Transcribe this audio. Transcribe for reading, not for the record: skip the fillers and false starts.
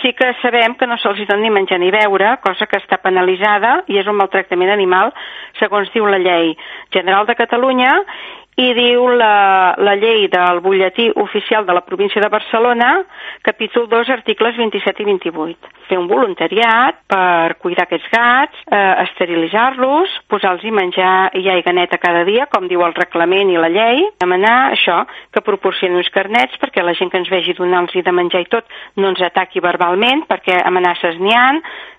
sí que sabem que no se'ls dona ni menjar ni beure, cosa que està penalitzada i és un maltractament animal, segons diu la llei general de Catalunya i diu la llei del butlletí oficial de la província de Barcelona, capítol 2, articles 27 i 28. Fer un voluntariat per cuidar aquests gats, esterilitzar-los, posar-los menjar i aigua neta cada dia, com diu el reglament i la llei, demanar això, que proporcionin uns carnets perquè la gent que ens vegi donar-los de menjar i tot no ens ataqui verbalment, perquè amenaces n'hi ha,